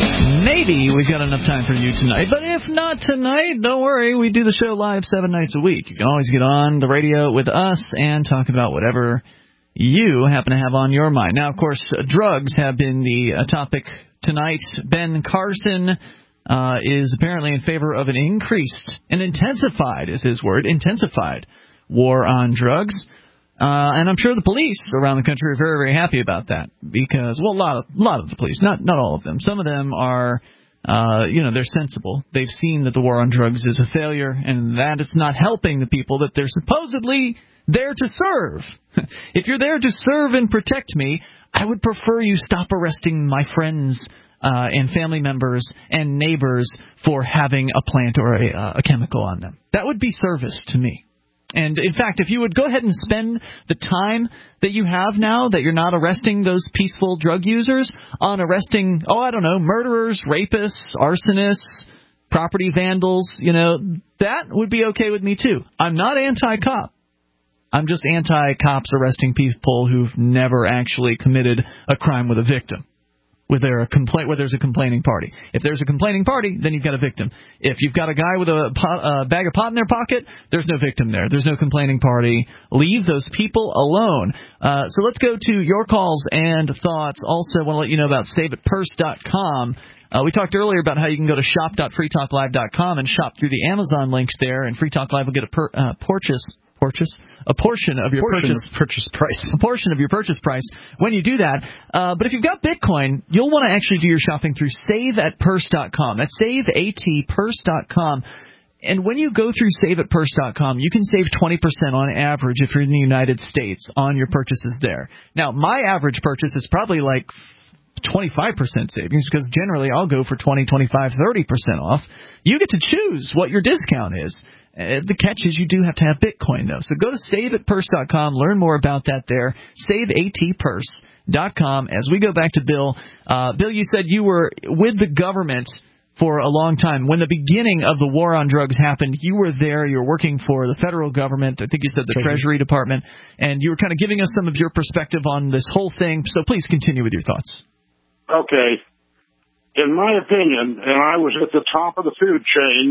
Maybe we've got enough time for you tonight, but if not tonight, don't worry. We do the show live seven nights a week. You can always get on the radio with us and talk about whatever you happen to have on your mind. Now, of course, drugs have been the uh, topic tonight. Ben Carson uh, is apparently in favor of an increased, an intensified, is his word, intensified war on drugs. Uh, and I'm sure the police around the country are very, very happy about that because, well, a lot of, a lot of the police, not not all of them. Some of them are, uh, you know, they're sensible. They've seen that the war on drugs is a failure and that it's not helping the people that they're supposedly there to serve. If you're there to serve and protect me, I would prefer you stop arresting my friends uh, and family members and neighbors for having a plant or a, uh, a chemical on them. That would be service to me. And, in fact, if you would go ahead and spend the time that you have now that you're not arresting those peaceful drug users on arresting, oh, I don't know, murderers, rapists, arsonists, property vandals, you know, that would be okay with me, too. I'm not anti-cop. I'm just anti-cops arresting people who've never actually committed a crime with a victim. Where, there a compla- where there's a complaining party. If there's a complaining party, then you've got a victim. If you've got a guy with a pot, uh, bag of pot in their pocket, there's no victim there. There's no complaining party. Leave those people alone. Uh, so let's go to your calls and thoughts. Also, I want to let you know about save it purse dot com. Uh, we talked earlier about how you can go to shop dot free talk live dot com and shop through the Amazon links there, and Free Talk Live will get a per, uh, purchase. Purchase a portion of your portion purchase of purchase price. A portion of your purchase price when you do that. Uh, but if you've got Bitcoin, you'll want to actually do your shopping through save at purse dot com. That's save at purse dot com. And when you go through save at purse dot com, you can save twenty percent on average if you're in the United States on your purchases there. Now, my average purchase is probably like twenty-five percent savings because generally I'll go for twenty, twenty-five, thirty percent off. You get to choose what your discount is. Uh, the catch is you do have to have Bitcoin, though. So go to save at purse dot com. Learn more about that there. save at purse dot com. As we go back to Bill, uh, Bill, you said you were with the government for a long time. When the beginning of the war on drugs happened, you were there. You were working for the federal government. I think you said the Treasury, Treasury Department. And you were kind of giving us some of your perspective on this whole thing. So please continue with your thoughts. Okay. In my opinion, and I was at the top of the food chain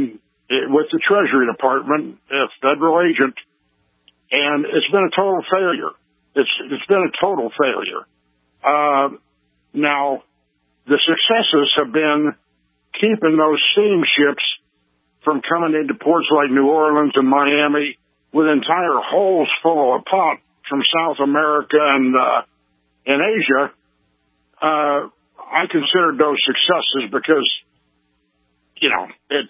with the Treasury Department, a federal agent, and it's been a total failure. It's it's been a total failure. Uh, now, the successes have been keeping those steamships from coming into ports like New Orleans and Miami with entire holds full of pot from South America and uh, and Asia. Uh, I considered those successes because, you know, it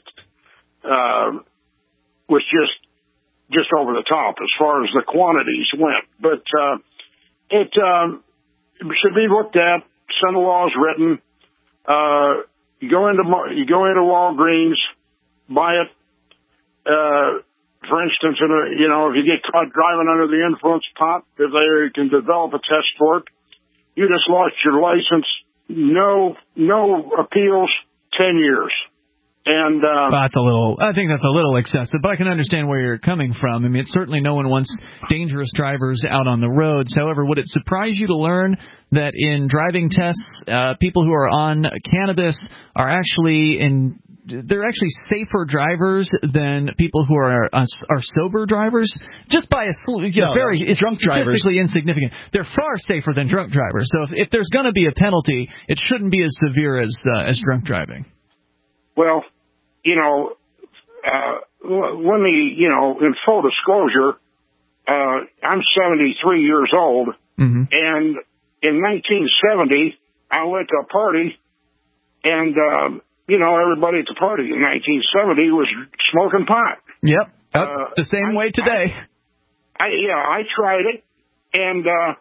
uh, was just just over the top as far as the quantities went. But uh, it, um, it should be looked at. Some laws written. Uh, you go into you go into Walgreens, buy it. Uh, for instance, in a, you know, if you get caught driving under the influence pot, if they can develop a test for it, you just lost your license. No, no appeals. Ten years. And uh, that's a little. I think that's a little excessive, but I can understand where you're coming from. I mean, it's certainly no one wants dangerous drivers out on the roads. However, would it surprise you to learn that in driving tests, uh, people who are on cannabis are actually in they're actually safer drivers than people who are uh, are sober drivers? Just by a you know, no, very no. it's drunk drivers statistically insignificant. They're far safer than drunk drivers. So if, if there's going to be a penalty, it shouldn't be as severe as uh, as drunk driving. Well, you know, uh, let me, you know, in full disclosure, uh, I'm seventy-three years old, mm-hmm. and in nineteen seventy, I went to a party, and, um, you know, everybody at the party in nineteen seventy was smoking pot. Yep, that's uh, the same I, way today. I, I, yeah, I tried it, and uh,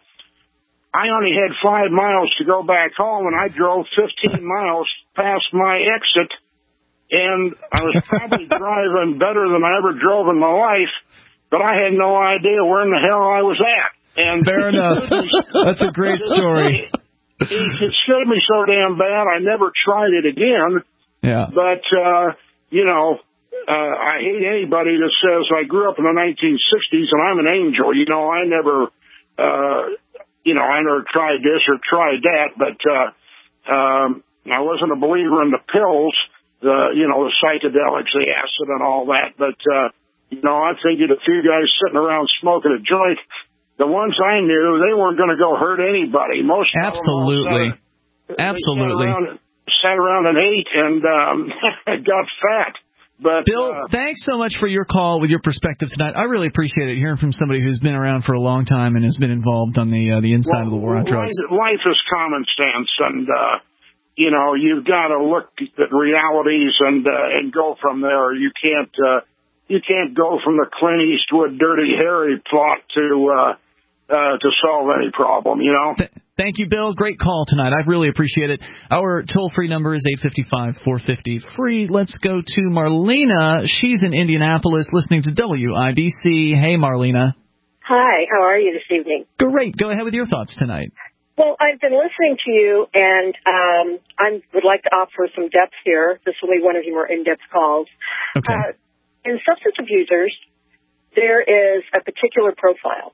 I only had five miles to go back home, and I drove fifteen miles past my exit. And I was probably driving better than I ever drove in my life, but I had no idea where in the hell I was at. And fair enough. That's a great story. It, it scared me so damn bad, I never tried it again. Yeah. But, uh, you know, uh, I hate anybody that says I grew up in the nineteen sixties and I'm an angel. You know, I never, uh, you know, I never tried this or tried that, but uh, um, I wasn't a believer in the pills. The, you know, the psychedelics, the acid and all that. But, uh, you know, I figured a few guys sitting around smoking a joint, the ones I knew, they weren't going to go hurt anybody. Most Absolutely. of them all sat, Absolutely. Sat around, sat around and ate and um, got fat. But, Bill, uh, thanks so much for your call with your perspective tonight. I really appreciate it, hearing from somebody who's been around for a long time and has been involved on the uh, the inside well, of the war on drugs. Life, life is common sense, and uh you know, you've got to look at realities and uh, and go from there. You can't uh, you can't go from the Clint Eastwood Dirty Harry plot to uh, uh, to solve any problem. You know. Th- thank you, Bill. Great call tonight. I really appreciate it. Our toll free number is eight five five, four five zero, free. Let's go to Marlena. She's in Indianapolis, listening to W I B C. Hey, Marlena. Hi. How are you this evening? Great. Go ahead with your thoughts tonight. Well, I've been listening to you, and um, I would like to offer some depth here. This will be one of your more in-depth calls. Okay. Uh, in substance abusers, there is a particular profile.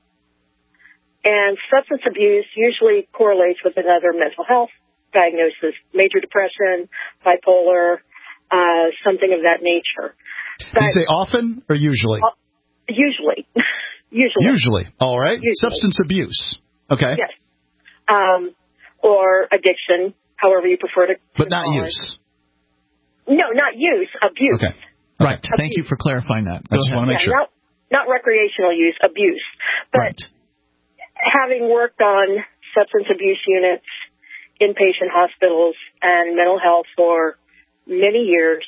And substance abuse usually correlates with another mental health diagnosis, major depression, bipolar, uh, something of that nature. But, you say often or usually? Uh, usually. usually. Usually. All right. Usually. Substance abuse. Okay. Yes. Um, or addiction, however you prefer to. But not call use. It. No, not use. Abuse. Okay. Right. Abuse. Thank you for clarifying that. I just want to make yeah, sure. Not, not recreational use, abuse. But right. Having worked on substance abuse units, inpatient hospitals, and mental health for many years,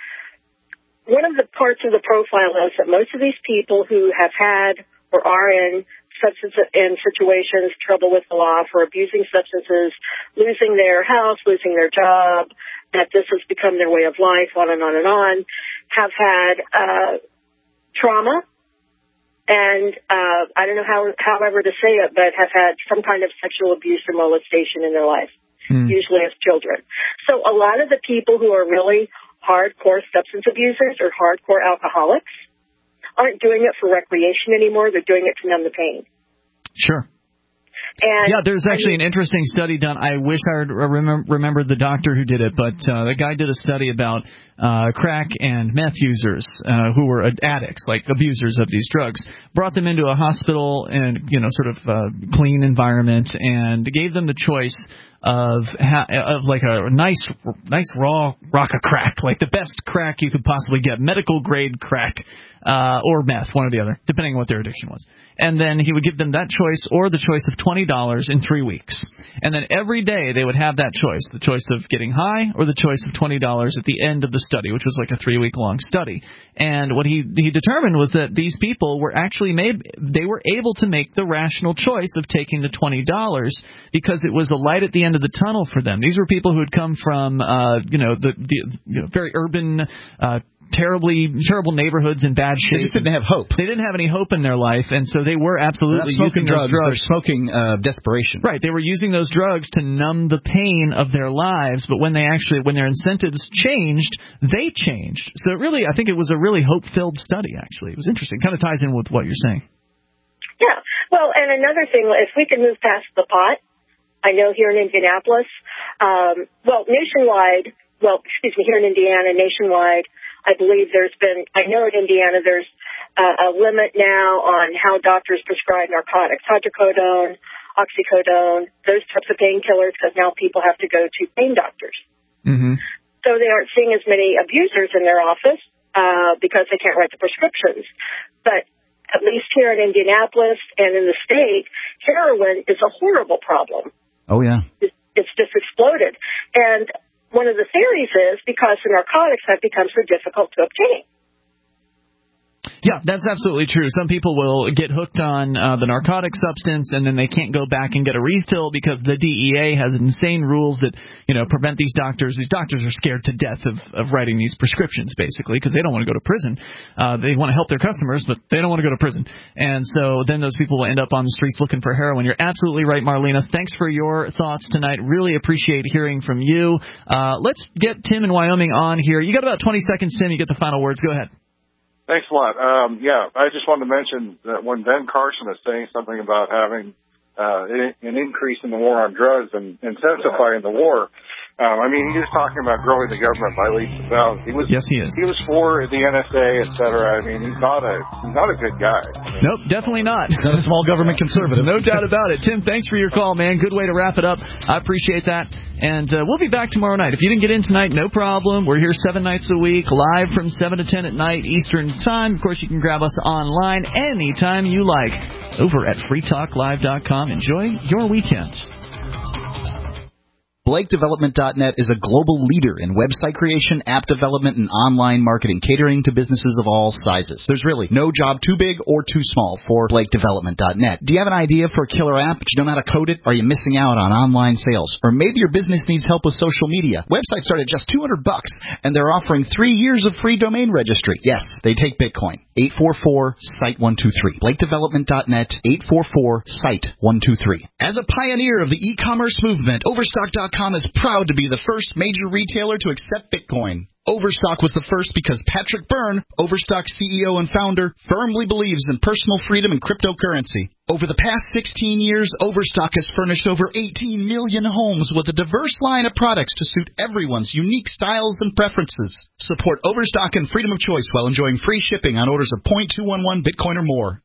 one of the parts of the profile is that most of these people who have had or are in substance in situations, trouble with the law for abusing substances, losing their house, losing their job, that this has become their way of life, on and on and on, have had uh, trauma, and uh, I don't know how, however to say it, but have had some kind of sexual abuse or molestation in their life, hmm. usually as children. So a lot of the people who are really hardcore substance abusers or hardcore alcoholics aren't doing it for recreation anymore. They're doing it to numb the pain. Sure. And yeah, there's actually an interesting study done. I wish I remem- remembered the doctor who did it, but uh, the guy did a study about uh, crack and meth users uh, who were addicts, like abusers of these drugs. Brought them into a hospital and, you know, sort of uh, clean environment, and gave them the choice of ha- of like a nice nice raw rock of crack, like the best crack you could possibly get, medical grade crack, uh, or meth, one or the other, depending on what their addiction was. And then he would give them that choice or the choice of twenty dollars in three weeks. And then every day they would have that choice, the choice of getting high or the choice of twenty dollars at the end of the study, which was like a three-week-long study. And what he he determined was that these people were actually made, they were able to make the rational choice of taking the twenty dollars because it was a light at the end of the tunnel for them. These were people who had come from, uh, you know, the, the you know, very urban, uh, terribly terrible neighborhoods in bad shape. They just didn't have hope. They didn't have any hope in their life, and so they were absolutely using drugs. those drugs. They're smoking uh, desperation. Right. They were using those drugs to numb the pain of their lives, but when they actually, when their incentives changed, they changed. So it really, I think it was a really hope-filled study, actually. It was interesting. Kind of ties in with what you're saying. Yeah. Well, and another thing, if we can move past the pot, I know here in Indianapolis, um, well, nationwide, well, excuse me, here in Indiana, nationwide, I believe there's been, I know in Indiana there's uh, a limit now on how doctors prescribe narcotics, hydrocodone, oxycodone, those types of painkillers, because now people have to go to pain doctors. Mm-hmm. So they aren't seeing as many abusers in their office uh, because they can't write the prescriptions. But at least here in Indianapolis and in the state, heroin is a horrible problem. Oh, yeah. It's, it's just exploded. And one of the theories is because the narcotics have become so difficult to obtain. Yeah, that's absolutely true. Some people will get hooked on uh, the narcotic substance, and then they can't go back and get a refill because the D E A has insane rules that, you know, prevent these doctors. These doctors are scared to death of, of writing these prescriptions, basically, because they don't want to go to prison. Uh, they want to help their customers, but they don't want to go to prison. And so then those people will end up on the streets looking for heroin. You're absolutely right, Marlena. Thanks for your thoughts tonight. Really appreciate hearing from you. Uh, let's get Tim in Wyoming on here. You got about twenty seconds, Tim. You get the final words. Go ahead. Thanks a lot. Um, yeah, I just wanted to mention that when Ben Carson is saying something about having uh, an increase in the war on drugs and intensifying the war, um, I mean, he was talking about growing the government by leaps and bounds. He was, yes, he is. He was for the N S A, et cetera. I mean, he's not a he's not a good guy. I mean, nope, definitely not. Not a small government conservative. No doubt about it. Tim, thanks for your call, man. Good way to wrap it up. I appreciate that. And uh, we'll be back tomorrow night. If you didn't get in tonight, no problem. We're here seven nights a week, live from seven to ten at night Eastern Time. Of course, you can grab us online anytime you like over at free talk live dot com. Enjoy your weekends. Blake Development dot net is a global leader in website creation, app development, and online marketing, catering to businesses of all sizes. There's really no job too big or too small for Blake Development dot net. Do you have an idea for a killer app, but you don't know how to code it? Are you missing out on online sales? Or maybe your business needs help with social media. Websites start at just two hundred bucks, and they're offering three years of free domain registry. Yes, they take Bitcoin. eight four four, S I T E one two three. Blake Development dot net, eight four four, S I T E one two three. As a pioneer of the e-commerce movement, Overstock dot com is proud to be the first major retailer to accept Bitcoin. Overstock was the first because Patrick Byrne, Overstock C E O and founder, firmly believes in personal freedom and cryptocurrency. Over the past sixteen years, Overstock has furnished over eighteen million homes with a diverse line of products to suit everyone's unique styles and preferences. Support Overstock and freedom of choice while enjoying free shipping on orders of zero point two one one Bitcoin or more.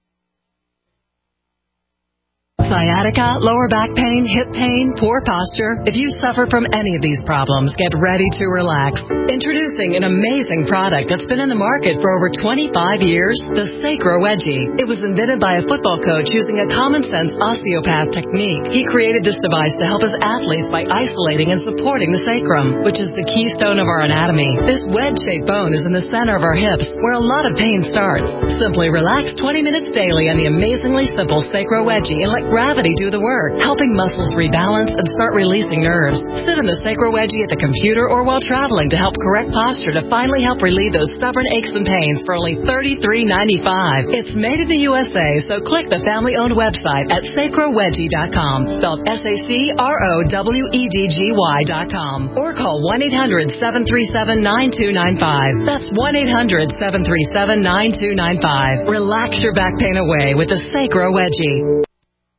Sciatica, lower back pain, hip pain, poor posture. If you suffer from any of these problems, get ready to relax. Introducing an amazing product that's been in the market for over twenty-five years, the Sacro Wedgie. It was invented by a football coach using a common-sense osteopath technique. He created this device to help his athletes by isolating and supporting the sacrum, which is the keystone of our anatomy. This wedge-shaped bone is in the center of our hips, where a lot of pain starts. Simply relax twenty minutes daily on the amazingly simple Sacro Wedgie and let gravity do the work, helping muscles rebalance and start releasing nerves. Sit in the Sacro Wedgie at the computer or while traveling to help correct posture to finally help relieve those stubborn aches and pains for only thirty-three ninety-five. It's made in the U S A, so click the family-owned website at sacro wedgie dot com, spelled S A C R O W E D G Y dot com, or call one eight hundred, seven three seven, nine two nine five. That's one eight hundred, seven three seven, nine two nine five. Relax your back pain away with the Sacro Wedgie.